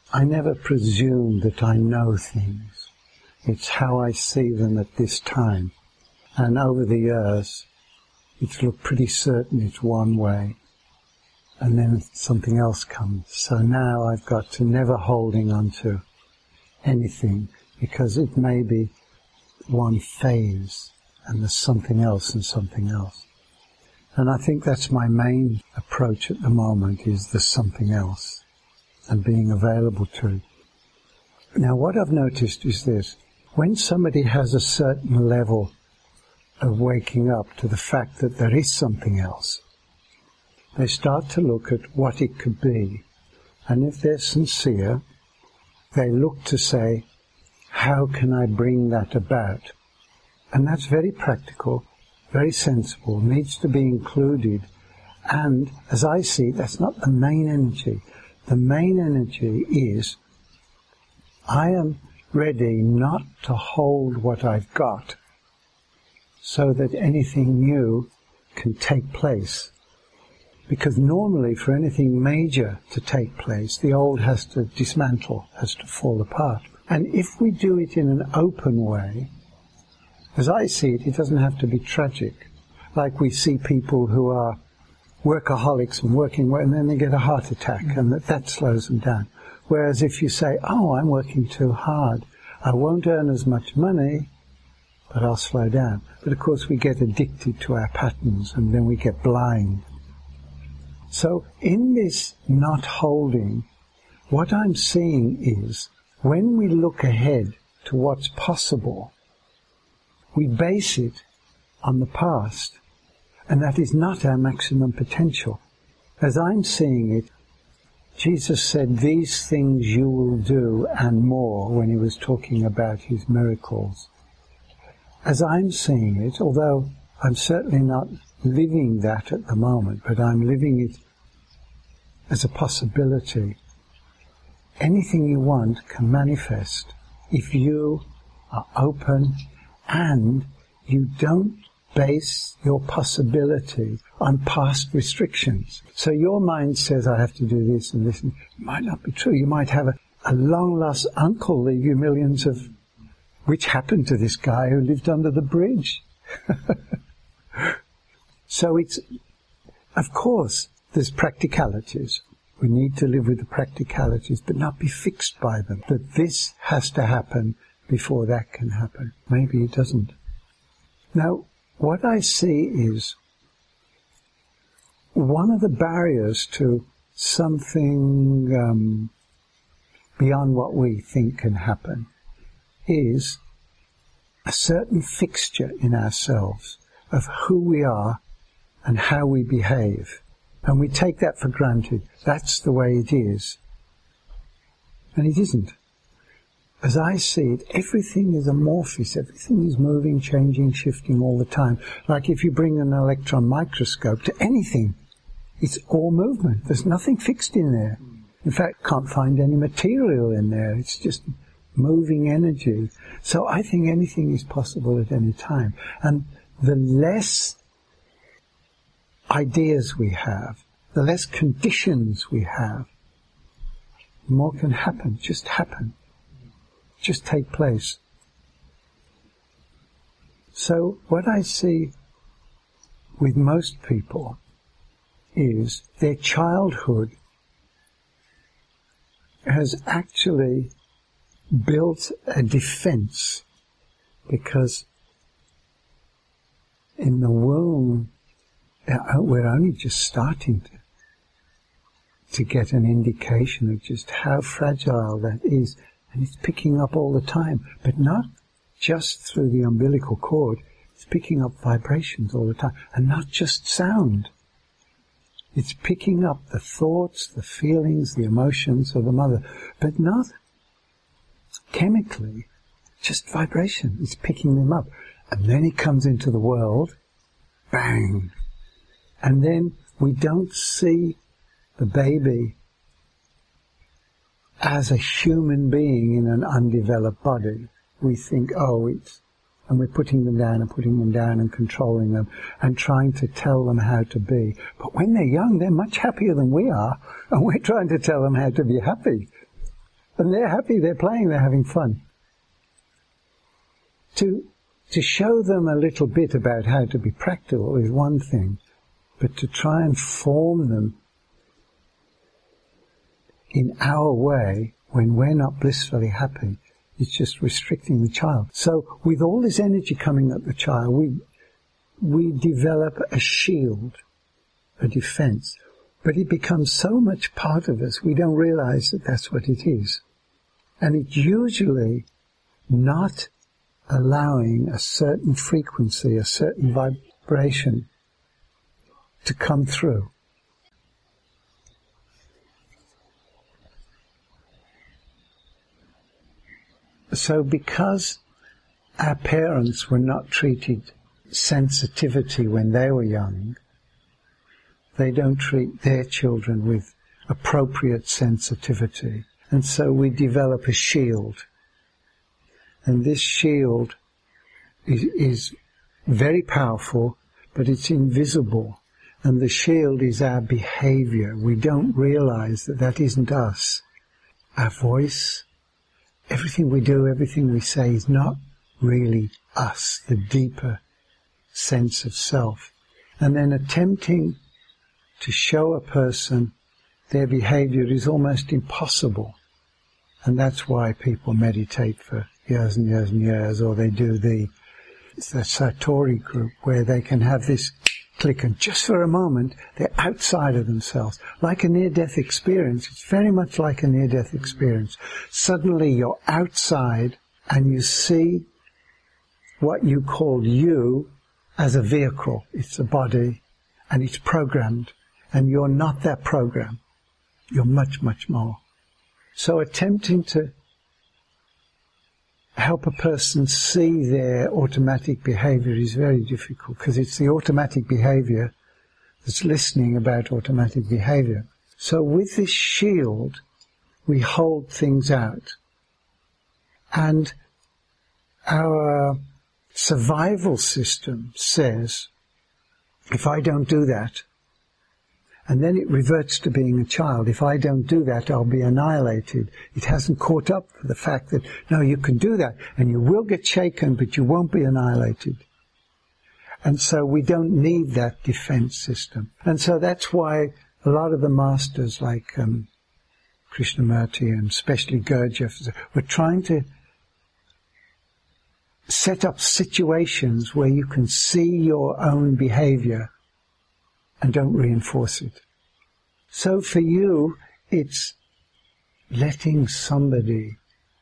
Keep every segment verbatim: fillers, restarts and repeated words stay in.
I never presume that I know things. It's how I see them at this time. And over the years, it's looked pretty certain it's one way. And then something else comes. So now I've got to never holding on to anything, because it may be one phase and there's something else and something else. And I think that's my main approach at the moment, is the something else and being available to it. Now what I've noticed is this: when somebody has a certain level of waking up to the fact that there is something else, they start to look at what it could be. And if they're sincere, they look to say, how can I bring that about? And that's very practical, very sensible, needs to be included. And as I see, that's not the main energy. The main energy is, I am ready not to hold what I've got so that anything new can take place. Because normally for anything major to take place, the old has to dismantle, has to fall apart. And if we do it in an open way, as I see it, it doesn't have to be tragic. Like we see people who are workaholics and working, and then they get a heart attack, and that, that slows them down. Whereas if you say, oh, I'm working too hard, I won't earn as much money, but I'll slow down. But of course we get addicted to our patterns, and then we get blind. So in this not holding, what I'm seeing is, when we look ahead to what's possible, we base it on the past, and that is not our maximum potential. As I'm seeing it, Jesus said, these things you will do and more, when he was talking about his miracles. As I'm seeing it, although I'm certainly not living that at the moment, but I'm living it as a possibility, anything you want can manifest if you are open and you don't base your possibility on past restrictions. So your mind says, I have to do this and this, and it might not be true. You might have a, a long-lost uncle leave you millions of, which happened to this guy who lived under the bridge. So it's, of course, there's practicalities. We need to live with the practicalities, but not be fixed by them. That this has to happen before that can happen. Maybe it doesn't. Now, what I see is one of the barriers to something um, beyond what we think can happen is a certain fixture in ourselves of who we are and how we behave. And we take that for granted. That's the way it is. And it isn't. As I see it, everything is amorphous. Everything is moving, changing, shifting all the time. Like if you bring an electron microscope to anything, it's all movement. There's nothing fixed in there. In fact, can't find any material in there. It's just moving energy. So I think anything is possible at any time. And the less ideas we have, the less conditions we have, the more can happen, just happen, just take place. So what I see with most people is their childhood has actually built a defense, because in the womb we're only just starting to, to get an indication of just how fragile that is, and it's picking up all the time, but not just through the umbilical cord. It's picking up vibrations all the time, and not just sound. It's picking up the thoughts, the feelings, the emotions of the mother, but not chemically, just vibration. It's picking them up. And then it comes into the world, bang. And then we don't see the baby as a human being in an undeveloped body. We think, oh, it's, and we're putting them down and putting them down and controlling them and trying to tell them how to be. But when they're young, they're much happier than we are, and we're trying to tell them how to be happy. And they're happy, they're playing, they're having fun. To, to show them a little bit about how to be practical is one thing, but to try and form them in our way when we're not blissfully happy, it's just restricting the child. So with all this energy coming at the child, we we develop a shield, a defense. But it becomes so much part of us, we don't realize that that's what it is. And it's usually not allowing a certain frequency, a certain vibration to come through. So because our parents were not treated sensitivity when they were young, they don't treat their children with appropriate sensitivity. And so we develop a shield. And this shield is, is very powerful, but it's invisible. And the shield is our behavior. We don't realize that that isn't us. Our voice, everything we do, everything we say is not really us, the deeper sense of self. And then attempting to show a person their behavior is almost impossible. And that's why people meditate for years and years and years, or they do the, the Satori group, where they can have this click, and just for a moment, they're outside of themselves. Like a near-death experience, it's very much like a near-death experience. Suddenly you're outside, and you see what you call you as a vehicle. It's a body, and it's programmed. And you're not that program. You're much, much more. So attempting to help a person see their automatic behavior is very difficult, because it's the automatic behavior that's listening about automatic behavior. So with this shield, we hold things out. And our survival system says, if I don't do that, and then it reverts to being a child. If I don't do that, I'll be annihilated. It hasn't caught up with the fact that, no, you can do that, and you will get shaken, but you won't be annihilated. And so we don't need that defense system. And so that's why a lot of the masters, like um, Krishnamurti and especially Gurdjieff, were trying to set up situations where you can see your own behavior and don't reinforce it. So for you, it's letting somebody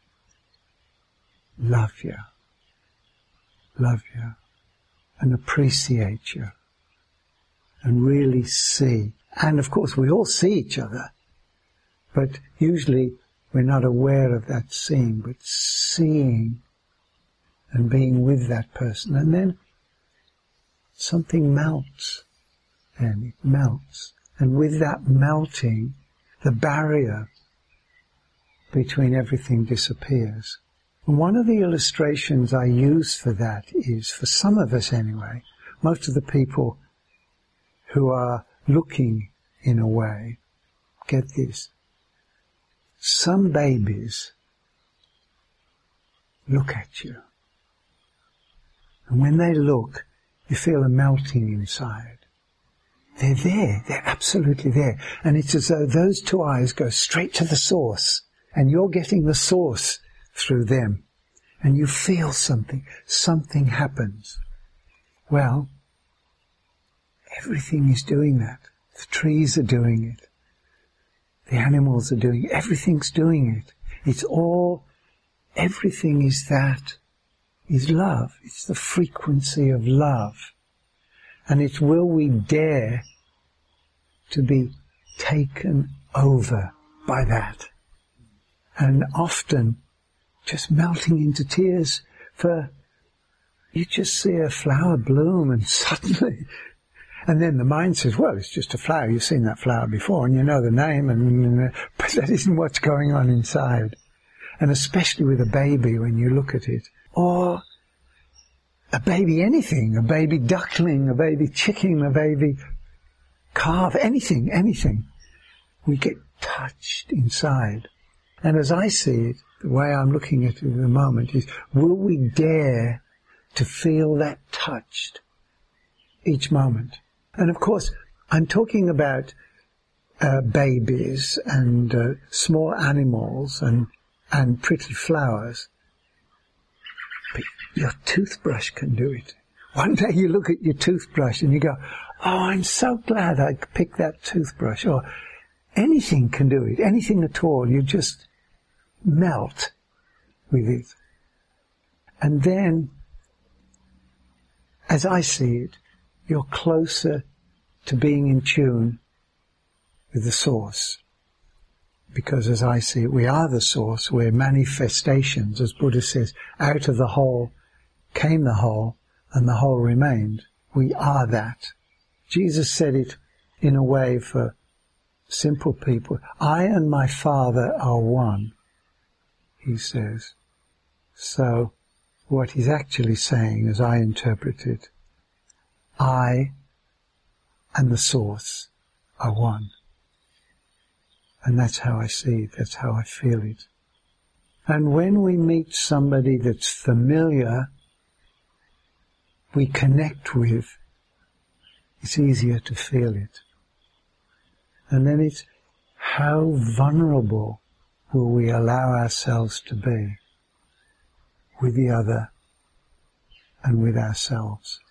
love you, love you, and appreciate you, and really see. And of course, we all see each other, but usually we're not aware of that seeing, but seeing and being with that person. And then something melts. And it melts. And with that melting, the barrier between everything disappears. And one of the illustrations I use for that is, for some of us anyway, most of the people who are looking in a way, get this, some babies look at you. And when they look, you feel a melting inside. They're there. They're absolutely there. And it's as though those two eyes go straight to the source, and you're getting the source through them. And you feel something. Something happens. Well, everything is doing that. The trees are doing it. The animals are doing it. Everything's doing it. It's all, everything is that, is love. It's the frequency of love. And it's will we dare to be taken over by that. And often just melting into tears for, you just see a flower bloom and suddenly, and then the mind says, well, it's just a flower. You've seen that flower before and you know the name, and but that isn't what's going on inside. And especially with a baby when you look at it. Or a baby anything, a baby duckling, a baby chicken, a baby calf, anything, anything. We get touched inside. And as I see it, the way I'm looking at it at the moment is, will we dare to feel that touched each moment? And of course, I'm talking about uh, babies and uh, small animals and, and pretty flowers. But your toothbrush can do it. One day you look at your toothbrush and you go, oh, I'm so glad I picked that toothbrush. Or anything can do it, anything at all. You just melt with it. And then, as I see it, you're closer to being in tune with the source. Because as I see it, we are the source. We're manifestations, as Buddha says, out of the whole came the whole, and the whole remained. We are that. Jesus said it in a way for simple people. I and my Father are one, he says. So what he's actually saying, as I interpret it, I and the source are one. And that's how I see it, that's how I feel it. And when we meet somebody that's familiar, we connect with, it's easier to feel it. And then it's how vulnerable will we allow ourselves to be with the other and with ourselves.